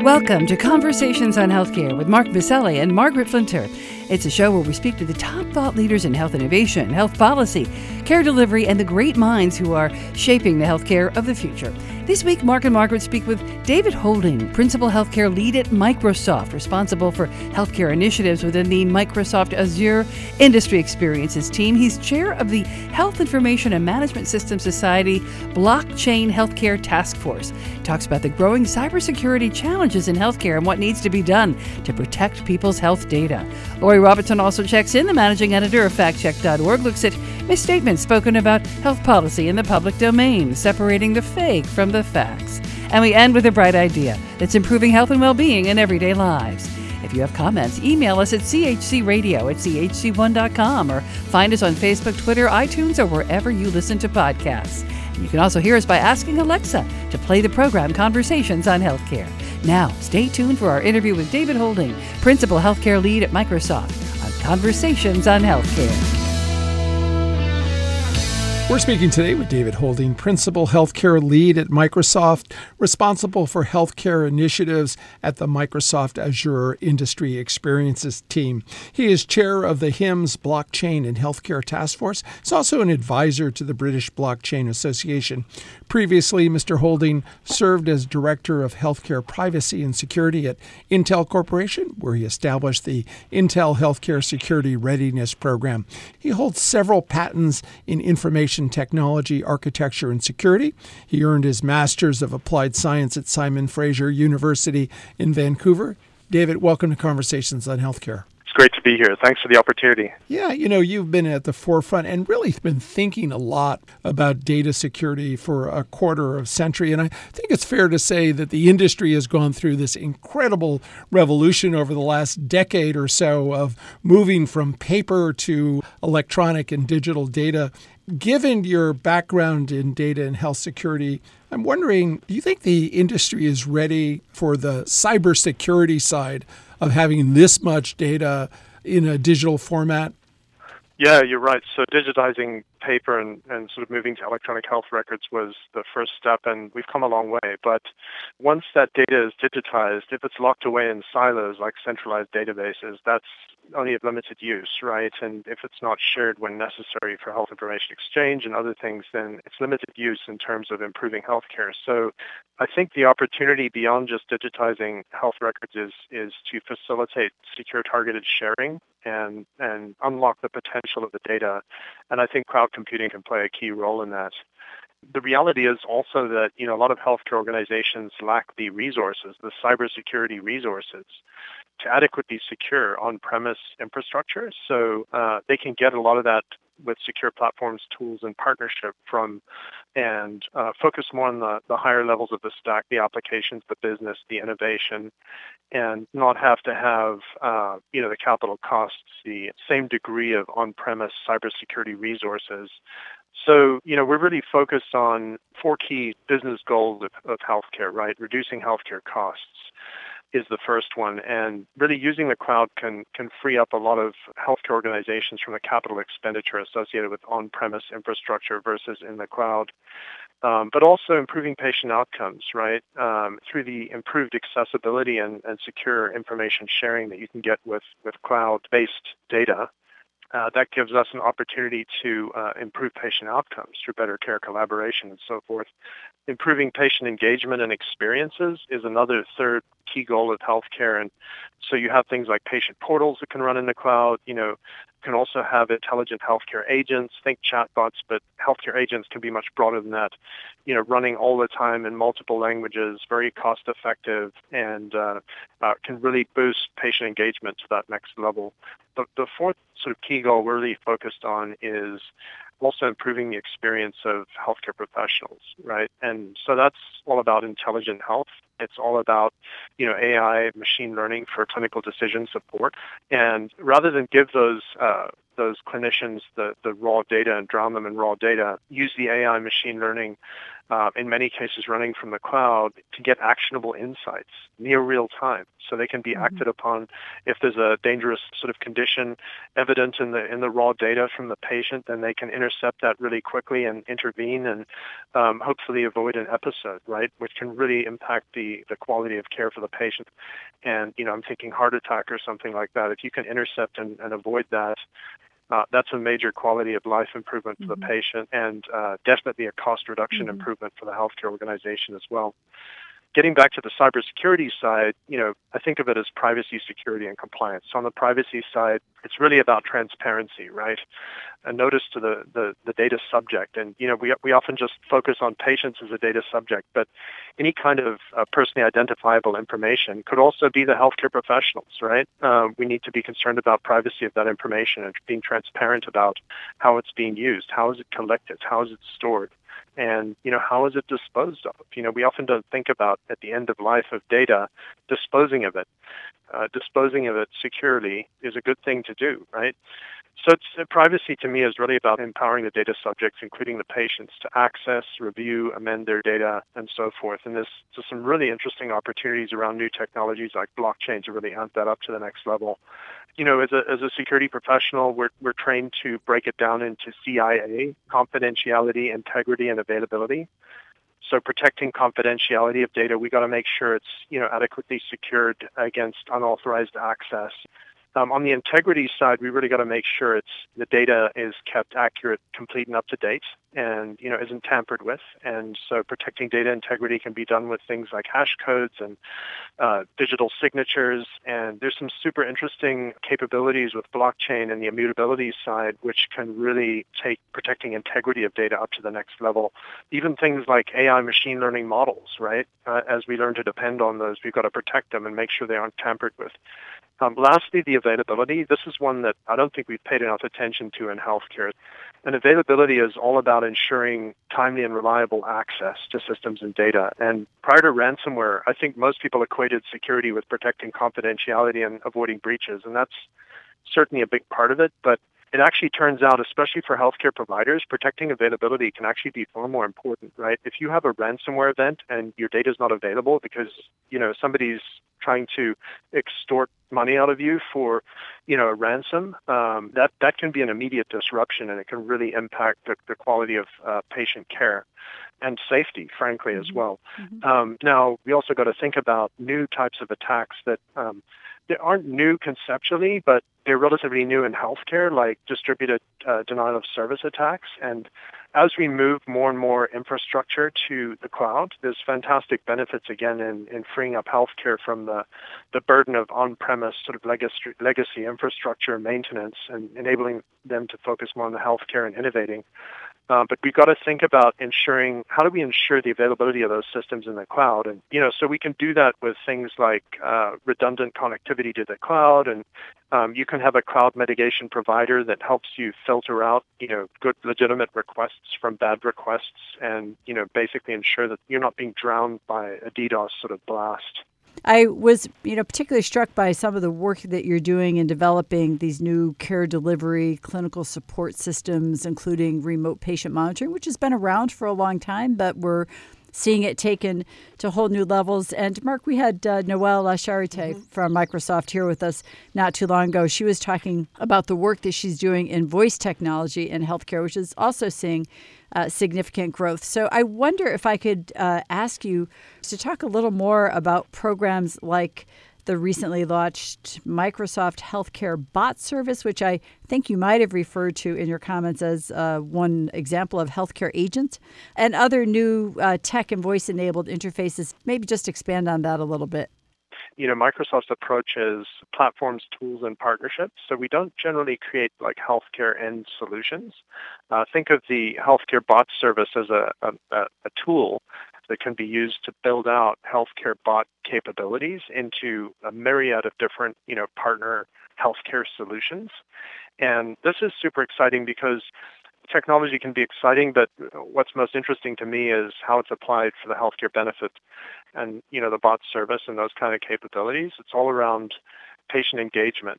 Welcome to Conversations on Healthcare with Mark Biselli and Margaret Flinter. It's a show where we speak to the top thought leaders in health innovation, health policy, care delivery, and the great minds who are shaping the healthcare of the future. This week, Mark and Margaret speak with David Holding, Principal Healthcare Lead at Microsoft, responsible for healthcare initiatives within the Microsoft Azure Industry Experiences team. He's chair of the Health Information and Management Systems Society Blockchain Healthcare Task Force. Talks about the growing cybersecurity challenges in healthcare and what needs to be done to protect people's health data. Lori Robertson also checks in. The managing editor of factcheck.org looks at misstatements spoken about health policy in the public domain, separating the fake from the facts. And we end with a bright idea that's improving health and well-being in everyday lives. If you have comments, email us at chcradio@chc1.com or find us on Facebook, Twitter, iTunes, or wherever you listen to podcasts. And you can also hear us by asking Alexa to play the program Conversations on Healthcare. Now, stay tuned for our interview with David Holding, Principal Healthcare Lead at Microsoft, on Conversations on Healthcare. We're speaking today with David Holding, Principal Healthcare Lead at Microsoft, responsible for healthcare initiatives at the Microsoft Azure Industry Experiences team. He is chair of the HIMSS Blockchain and Healthcare Task Force. He's also an advisor to the British Blockchain Association. Previously, Mr. Holding served as Director of Healthcare Privacy and Security at Intel Corporation, where he established the Intel Healthcare Security Readiness Program. He holds several patents in information technology, architecture, and security. He earned his Master's of Applied Science at Simon Fraser University in Vancouver. David, welcome to Conversations on Healthcare. It's great to be here. Thanks for the opportunity. Yeah, you've been at the forefront and really been thinking a lot about data security for a quarter of a century. And I think it's fair to say that the industry has gone through this incredible revolution over the last decade or so of moving from paper to electronic and digital data. Given your background in data and health security, I'm wondering, do you think the industry is ready for the cybersecurity side of having this much data in a digital format? Yeah, you're right. So digitizing paper and sort of moving to electronic health records was the first step, and we've come a long way. But once that data is digitized, if it's locked away in silos like centralized databases, that's only of limited use, right? And if it's not shared when necessary for health information exchange and other things, then it's limited use in terms of improving healthcare. So I think the opportunity beyond just digitizing health records is to facilitate secure targeted sharing and unlock the potential of the data. And I think cloud computing can play a key role in that. The reality is also that, a lot of healthcare organizations lack the resources, the cybersecurity resources, to adequately secure on-premise infrastructure. So they can get a lot of that with secure platforms, tools, and partnership and focus more on the higher levels of the stack, the applications, the business, the innovation, and not have to have, the capital costs, the same degree of on-premise cybersecurity resources. So, we're really focused on four key business goals of healthcare, right? Reducing healthcare costs is the first one. And really using the cloud can free up a lot of healthcare organizations from the capital expenditure associated with on-premise infrastructure versus in the cloud. But also improving patient outcomes, right? Through the improved accessibility and secure information sharing that you can get with cloud-based data. That gives us an opportunity to improve patient outcomes through better care collaboration and so forth. Improving patient engagement and experiences is another third key goal of healthcare. And so you have things like patient portals that can run in the cloud. You can also have intelligent healthcare agents, think chatbots, but healthcare agents can be much broader than that, running all the time in multiple languages, very cost effective, and can really boost patient engagement to that next level. The fourth sort of key goal we're really focused on is also improving the experience of healthcare professionals, right? And so that's all about intelligent health. It's all about, AI, machine learning for clinical decision support. And rather than give those those clinicians the raw data and drown them in raw data, use the AI machine learning, in many cases running from the cloud, to get actionable insights near real time, so they can be acted upon if there's a dangerous sort of condition evident in the raw data from the patient. Then they can intercept that really quickly and intervene and hopefully avoid an episode, right, which can really impact the quality of care for the patient. And I'm thinking heart attack or something like that. If you can intercept and avoid that, that's a major quality of life improvement for the patient, and definitely a cost reduction improvement for the healthcare organization as well. Getting back to the cybersecurity side, I think of it as privacy, security, and compliance. So on the privacy side, it's really about transparency, right? A notice to the data subject. And, we often just focus on patients as a data subject, but any kind of personally identifiable information could also be the healthcare professionals, right? We need to be concerned about privacy of that information and being transparent about how it's being used. How is it collected? How is it stored? And, how is it disposed of? We often don't think about, at the end of life of data, disposing of it. Disposing of it securely is a good thing to do, right? So privacy to me is really about empowering the data subjects, including the patients, to access, review, amend their data, and so forth. And there's some really interesting opportunities around new technologies like blockchain to really amp that up to the next level. As a security professional, we're trained to break it down into CIA, confidentiality, integrity, and availability. So protecting confidentiality of data, we got to make sure it's adequately secured against unauthorized access. On the integrity side, we really got to make sure the data is kept accurate, complete, and up to date, and isn't tampered with. And so protecting data integrity can be done with things like hash codes and digital signatures. And there's some super interesting capabilities with blockchain and the immutability side, which can really take protecting integrity of data up to the next level. Even things like AI machine learning models, right? As we learn to depend on those, we've got to protect them and make sure they aren't tampered with. Lastly, the availability. This is one that I don't think we've paid enough attention to in healthcare. And availability is all about ensuring timely and reliable access to systems and data. And prior to ransomware, I think most people equated security with protecting confidentiality and avoiding breaches. And that's certainly a big part of it. But it actually turns out, especially for healthcare providers, protecting availability can actually be far more important, right? If you have a ransomware event and your data is not available because, somebody's trying to extort money out of you for, a ransom, that can be an immediate disruption, and it can really impact the quality of patient care and safety, frankly, as well. Now, we also got to think about new types of attacks that they aren't new conceptually, but they're relatively new in healthcare, like distributed denial of service attacks. And as we move more and more infrastructure to the cloud, there's fantastic benefits, again, in freeing up healthcare from the burden of on-premise sort of legacy infrastructure maintenance and enabling them to focus more on the healthcare and innovating. But we've got to think about how do we ensure the availability of those systems in the cloud? And, so we can do that with things like redundant connectivity to the cloud. And you can have a cloud mitigation provider that helps you filter out, good legitimate requests from bad requests and, basically ensure that you're not being drowned by a DDoS sort of blast. I was, particularly struck by some of the work that you're doing in developing these new care delivery, clinical support systems, including remote patient monitoring, which has been around for a long time, but we're seeing it taken to whole new levels. And Mark, we had Noelle Charité from Microsoft here with us not too long ago. She was talking about the work that she's doing in voice technology in healthcare, which is also seeing significant growth. So I wonder if I could ask you to talk a little more about programs like the recently launched Microsoft Healthcare Bot Service, which I think you might have referred to in your comments as one example of healthcare agents, and other new tech and voice-enabled interfaces. Maybe just expand on that a little bit. Microsoft's approach is platforms, tools, and partnerships. So we don't generally create like healthcare end solutions. Think of the Healthcare Bot Service as a tool that can be used to build out healthcare bot capabilities into a myriad of different, partner healthcare solutions. And this is super exciting because technology can be exciting, but what's most interesting to me is how it's applied for the healthcare benefit and, the bot service and those kind of capabilities. It's all around patient engagement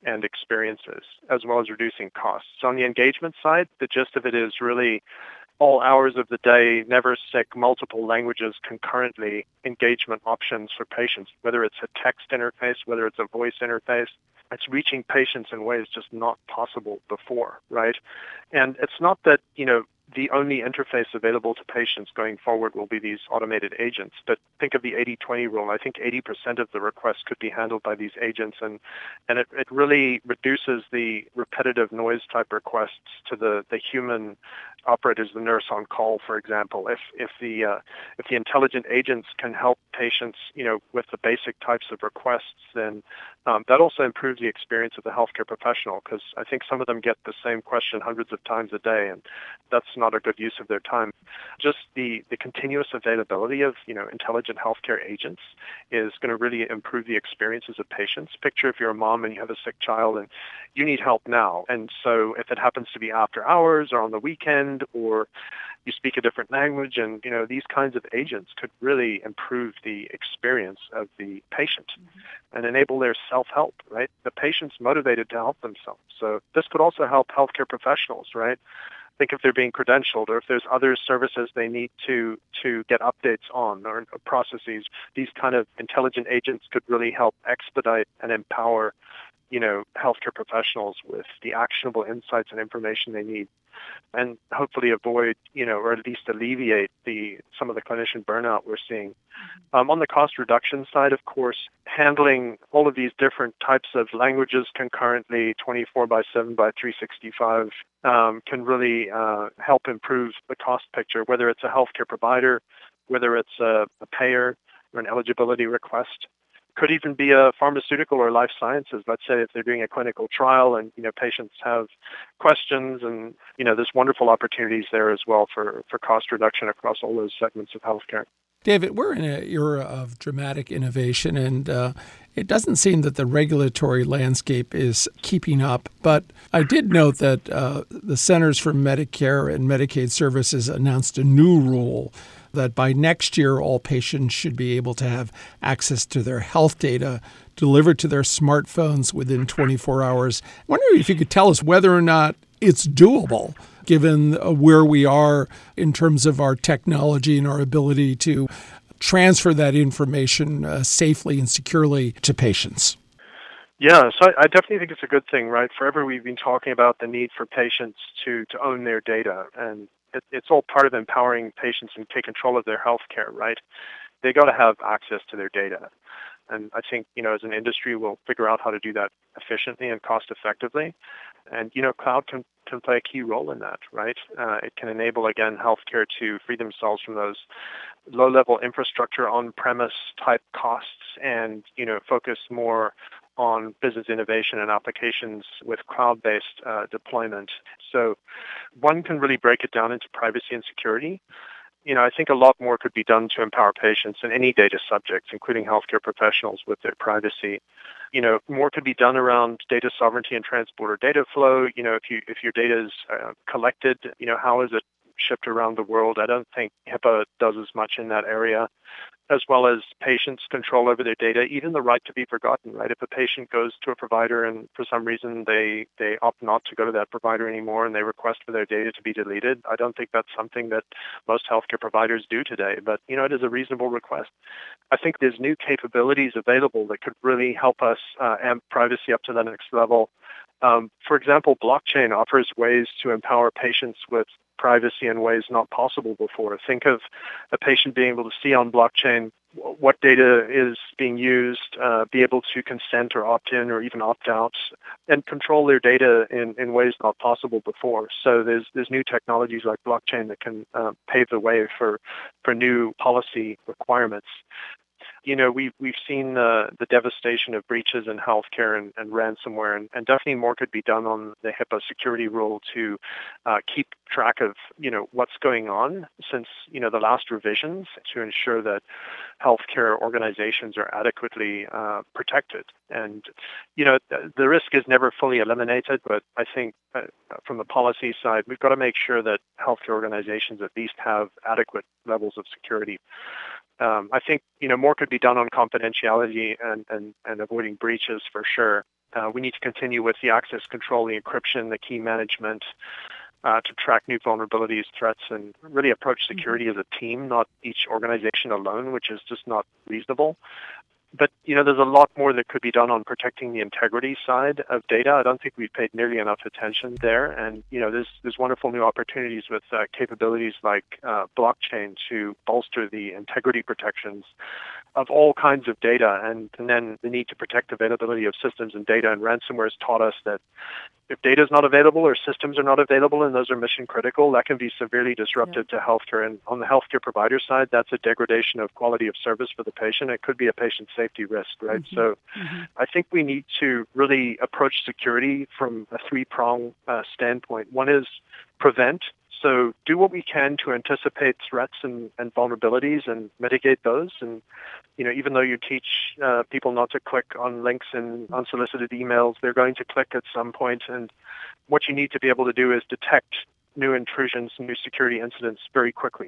and experiences, as well as reducing costs. On the engagement side, the gist of it is really all hours of the day, never sick, multiple languages concurrently, engagement options for patients, whether it's a text interface, whether it's a voice interface. It's reaching patients in ways just not possible before, right? And it's not that, the only interface available to patients going forward will be these automated agents. But think of the 80-20 rule. I think 80% of the requests could be handled by these agents, and it really reduces the repetitive noise type requests to the human operators, the nurse on call, for example. If the intelligent agents can help patients, with the basic types of requests, then that also improves the experience of the healthcare professional, because I think some of them get the same question hundreds of times a day, and that's not a good use of their time. Just the continuous availability of, intelligent healthcare agents is going to really improve the experiences of patients. Picture if you're a mom and you have a sick child and you need help now. And so if it happens to be after hours or on the weekend, or you speak a different language, and these kinds of agents could really improve the experience of the patient and enable their self-help, right? The patient's motivated to help themselves. So this could also help healthcare professionals, right? Think if they're being credentialed, or if there's other services they need to get updates on, or processes. These kind of intelligent agents could really help expedite and empower, healthcare professionals with the actionable insights and information they need, and hopefully avoid, or at least alleviate some of the clinician burnout we're seeing. On the cost reduction side, of course, handling all of these different types of languages concurrently, 24/7 by 365, can really help improve the cost picture, whether it's a healthcare provider, whether it's a payer or an eligibility request. Could even be a pharmaceutical or life sciences. Let's say if they're doing a clinical trial and, patients have questions, and, there's wonderful opportunities there as well for cost reduction across all those segments of healthcare. David, we're in an era of dramatic innovation, and it doesn't seem that the regulatory landscape is keeping up. But I did note that the Centers for Medicare and Medicaid Services announced a new rule that by next year, all patients should be able to have access to their health data delivered to their smartphones within 24 hours. I wonder if you could tell us whether or not it's doable, given where we are in terms of our technology and our ability to transfer that information safely and securely to patients. Yeah, so I definitely think it's a good thing, right? Forever we've been talking about the need for patients to own their data, and it's all part of empowering patients and take control of their health care, right? They got to have access to their data. And I think, as an industry, we'll figure out how to do that efficiently and cost effectively. And, cloud can play a key role in that, right? It can enable, again, healthcare to free themselves from those low-level infrastructure on-premise type costs and, focus more on business innovation and applications with cloud-based deployment. So one can really break it down into privacy and security. I think a lot more could be done to empower patients and any data subjects, including healthcare professionals, with their privacy. More could be done around data sovereignty and transporter data flow. If your data is collected, how is it shipped around the world? I don't think HIPAA does as much in that area, as well as patients' control over their data, even the right to be forgotten, right? If a patient goes to a provider and for some reason they opt not to go to that provider anymore and they request for their data to be deleted, I don't think that's something that most healthcare providers do today, but, it is a reasonable request. I think there's new capabilities available that could really help us amp privacy up to the next level. For example, blockchain offers ways to empower patients with privacy in ways not possible before. Think of a patient being able to see on blockchain what data is being used, be able to consent or opt in or even opt out, and control their data in ways not possible before. So there's new technologies like blockchain that can pave the way for new policy requirements. We've seen the devastation of breaches in healthcare and ransomware, and definitely more could be done on the HIPAA security rule to keep track of, what's going on since, the last revisions, to ensure that healthcare organizations are adequately protected. And, the risk is never fully eliminated, but I think from the policy side, we've got to make sure that healthcare organizations at least have adequate levels of security. I think, more could be done on confidentiality and avoiding breaches for sure. We need to continue with the access control, the encryption, the key management, to track new vulnerabilities, threats, and really approach security as a team, not each organization alone, which is just not reasonable. But, there's a lot more that could be done on protecting the integrity side of data. I don't think we've paid nearly enough attention there. And, there's wonderful new opportunities with capabilities like blockchain to bolster the integrity protections of all kinds of data. And then the need to protect availability of systems and data. And ransomware has taught us that if data is not available or systems are not available and those are mission critical, that can be severely disruptive to healthcare. And on the healthcare provider side, that's a degradation of quality of service for the patient. It could be a patient safety risk, right? Mm-hmm. So I think we need to really approach security from a three-prong standpoint. One is prevent. So do what we can to anticipate threats and vulnerabilities and mitigate those. And, even though you teach people not to click on links in unsolicited emails, they're going to click at some point. And what you need to be able to do is detect new intrusions, new security incidents very quickly.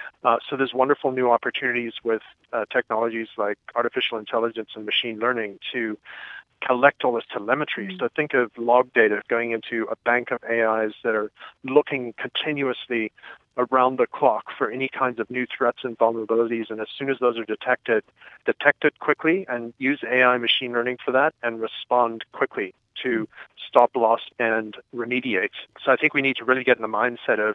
So there's wonderful new opportunities with technologies like artificial intelligence and machine learning to collect all this telemetry. Mm-hmm. So think of log data going into a bank of AIs that are looking continuously around the clock for any kinds of new threats and vulnerabilities. And as soon as those are detected, detect it quickly and use AI machine learning for that and respond quickly to stop loss and remediate. So I think we need to really get in the mindset of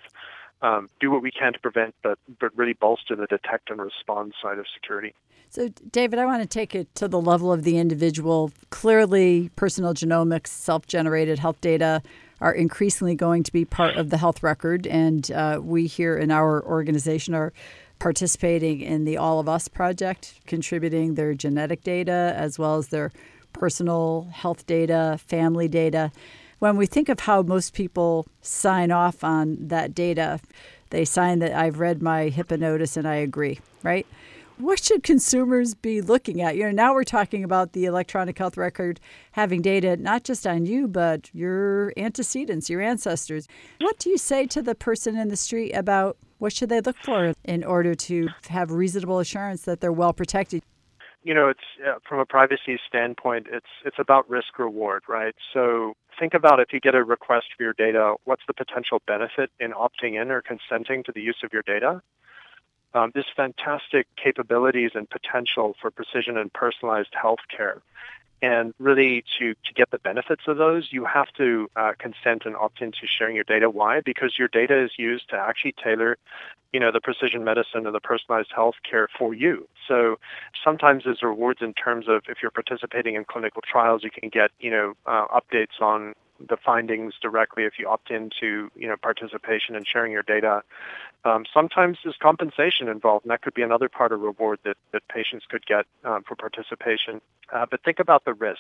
do what we can to prevent, but really bolster the detect and respond side of security. So, David, I want to take it to the level of the individual. Clearly, personal genomics, self-generated health data are increasingly going to be part of the health record. And we here in our organization are participating in the All of Us project, contributing their genetic data as well as their personal health data, family data. When we think of how most people sign off on that data, they sign that I've read my HIPAA notice and I agree, right? What should consumers be looking at? Now we're talking about the electronic health record having data not just on you, but your antecedents, your ancestors. What do you say to the person in the street about what should they look for in order to have reasonable assurance that they're well protected? It's from a privacy standpoint, it's about risk reward, right? So think about if you get a request for your data, what's the potential benefit in opting in or consenting to the use of your data? There's fantastic capabilities and potential for precision and personalized healthcare. And really, to get the benefits of those, you have to consent and opt into sharing your data. Why? Because your data is used to actually tailor, the precision medicine and the personalized healthcare for you. So sometimes there's rewards in terms of if you're participating in clinical trials, you can get, updates on the findings directly if you opt into, participation and sharing your data. Sometimes there's compensation involved, and that could be another part of reward that patients could get for participation. But think about the risk.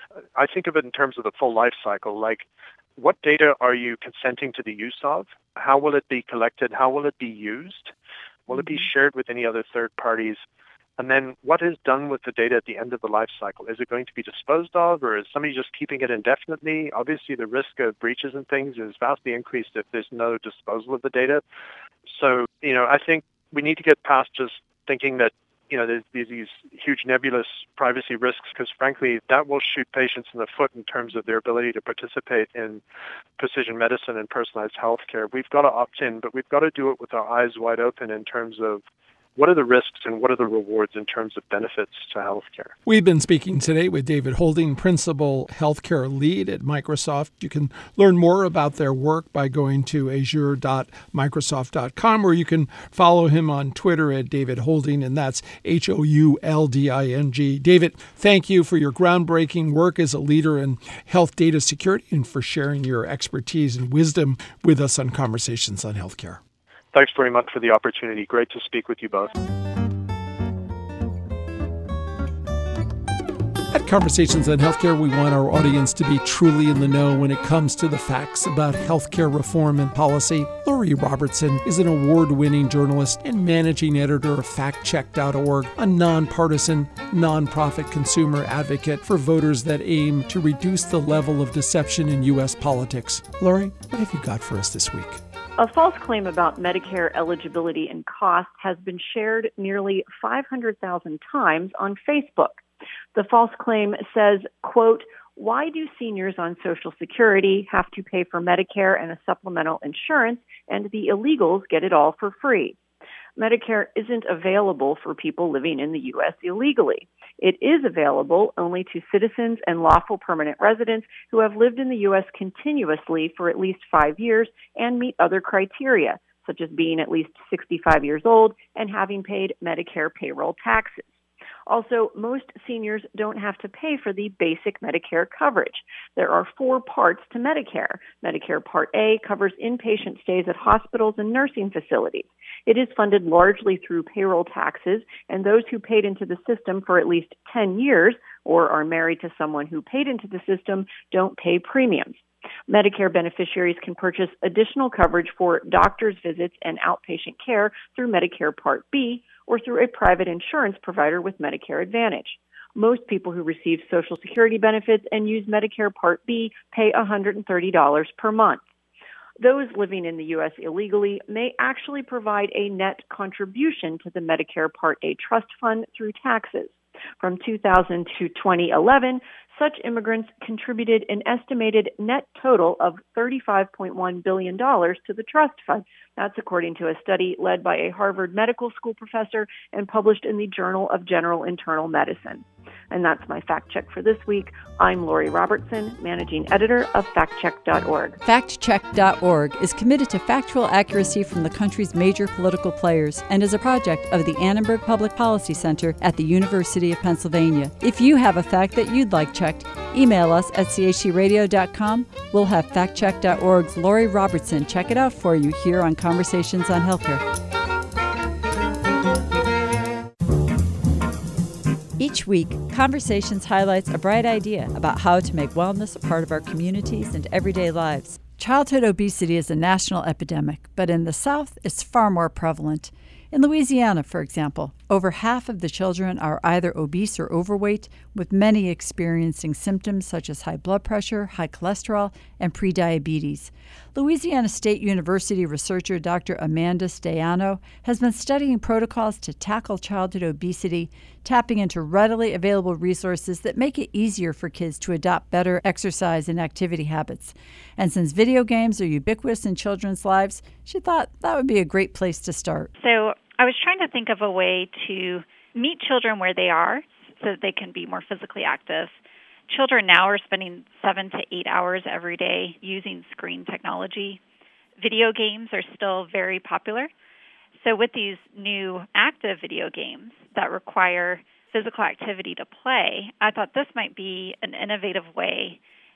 I think of it in terms of the full life cycle, like what data are you consenting to the use of? How will it be collected? How will it be used? Will it be shared with any other third parties? And then what is done with the data at the end of the life cycle? Is it going to be disposed of, or is somebody just keeping it indefinitely? Obviously, the risk of breaches and things is vastly increased if there's no disposal of the data. So, I think we need to get past just thinking that, there's these huge nebulous privacy risks, because frankly, that will shoot patients in the foot in terms of their ability to participate in precision medicine and personalized healthcare. We've got to opt in, but we've got to do it with our eyes wide open in terms of what are the risks and what are the rewards in terms of benefits to healthcare? We've been speaking today with David Holding, Principal Healthcare Lead at Microsoft. You can learn more about their work by going to azure.microsoft.com, or you can follow him on Twitter at David Holding, and that's Houlding. David, thank you for your groundbreaking work as a leader in health data security and for sharing your expertise and wisdom with us on Conversations on Healthcare. Thanks very much for the opportunity. Great to speak with you both. At Conversations on Healthcare, we want our audience to be truly in the know when it comes to the facts about healthcare reform and policy. Lori Robertson is an award-winning journalist and managing editor of FactCheck.org, a nonpartisan, nonprofit consumer advocate for voters that aim to reduce the level of deception in U.S. politics. Lori, what have you got for us this week? A false claim about Medicare eligibility and cost has been shared nearly 500,000 times on Facebook. The false claim says, quote, why do seniors on Social Security have to pay for Medicare and a supplemental insurance, and the illegals get it all for free? Medicare isn't available for people living in the U.S. illegally. It is available only to citizens and lawful permanent residents who have lived in the U.S. continuously for at least 5 years and meet other criteria, such as being at least 65 years old and having paid Medicare payroll taxes. Also, most seniors don't have to pay for the basic Medicare coverage. There are 4 parts to Medicare. Medicare Part A covers inpatient stays at hospitals and nursing facilities. It is funded largely through payroll taxes, and those who paid into the system for at least 10 years or are married to someone who paid into the system don't pay premiums. Medicare beneficiaries can purchase additional coverage for doctor's visits and outpatient care through Medicare Part B or through a private insurance provider with Medicare Advantage. Most people who receive Social Security benefits and use Medicare Part B pay $130 per month. Those living in the U.S. illegally may actually provide a net contribution to the Medicare Part A trust fund through taxes. From 2000 to 2011, such immigrants contributed an estimated net total of $35.1 billion to the trust fund. That's according to a study led by a Harvard Medical School professor and published in the Journal of General Internal Medicine. And that's my fact check for this week. I'm Lori Robertson, managing editor of factcheck.org. Factcheck.org is committed to factual accuracy from the country's major political players and is a project of the Annenberg Public Policy Center at the University of Pennsylvania. If you have a fact that you'd like checked, email us at chcradio.com. We'll have factcheck.org's Lori Robertson check it out for you here on Conversations on Healthcare. Each week, Conversations highlights a bright idea about how to make wellness a part of our communities and everyday lives. Childhood obesity is a national epidemic, but in the South, it's far more prevalent. In Louisiana, for example, over half of the children are either obese or overweight, with many experiencing symptoms such as high blood pressure, high cholesterol, and prediabetes. Louisiana State University researcher Dr. Amanda Staiano has been studying protocols to tackle childhood obesity, tapping into readily available resources that make it easier for kids to adopt better exercise and activity habits. And since video games are ubiquitous in children's lives, she thought that would be a great place to start. So I was trying to think of a way to meet children where they are so that they can be more physically active. Children now are spending 7 to 8 hours every day using screen technology. Video games are still very popular. So with these new active video games that require physical activity to play, I thought this might be an innovative way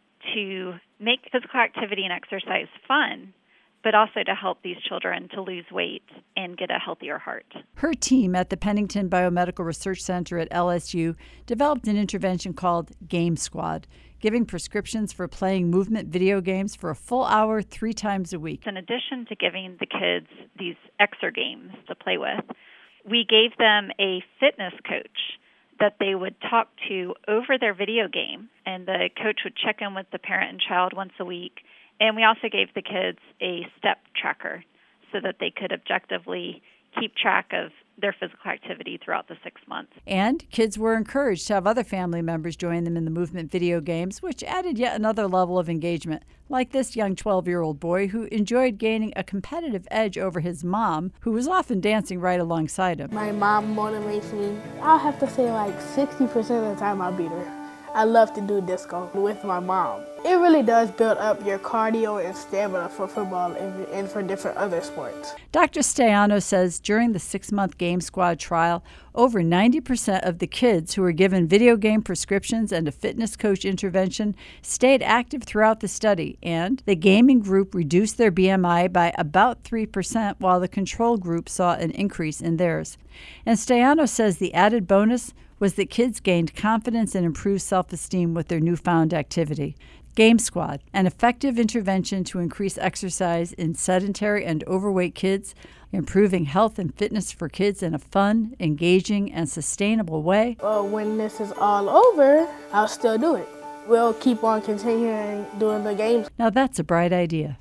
to make physical activity and exercise fun, but also to help these children to lose weight and get a healthier heart. Her team at the Pennington Biomedical Research Center at LSU developed an intervention called Game Squad, giving prescriptions for playing movement video games for a full hour 3 times a week. In addition to giving the kids these exergames to play with, we gave them a fitness coach that they would talk to over their video game, and the coach would check in with the parent and child once a week. And we also gave the kids a step tracker so that they could objectively keep track of their physical activity throughout the 6 months. And kids were encouraged to have other family members join them in the movement video games, which added yet another level of engagement, like this young 12-year-old boy who enjoyed gaining a competitive edge over his mom, who was often dancing right alongside him. My mom motivates me. I'll have to say like 60% of the time I'll beat her. I love to do disco with my mom. It really does build up your cardio and stamina for football and for different other sports. Dr. Staiano says during the 6-month Game Squad trial, over 90% of the kids who were given video game prescriptions and a fitness coach intervention stayed active throughout the study, and the gaming group reduced their BMI by about 3%, while the control group saw an increase in theirs. And Staiano says the added bonus was that kids gained confidence and improved self-esteem with their newfound activity. Game Squad, an effective intervention to increase exercise in sedentary and overweight kids, improving health and fitness for kids in a fun, engaging, and sustainable way. When this is all over, I'll still do it. We'll keep on continuing doing the games. Now that's a bright idea.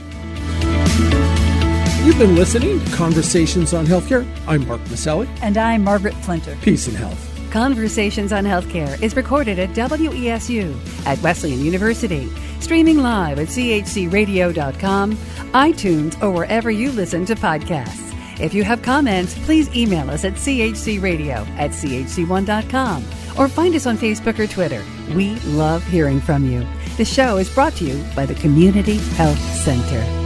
You've been listening to Conversations on Healthcare. I'm Mark Maselli. And I'm Margaret Flinter. Peace and health. Conversations on Healthcare is recorded at WESU at Wesleyan University, streaming live at chcradio.com, iTunes, or wherever you listen to podcasts. If you have comments, please email us at chcradio@chc1.com or find us on Facebook or Twitter. We love hearing from you. The show is brought to you by the Community Health Center.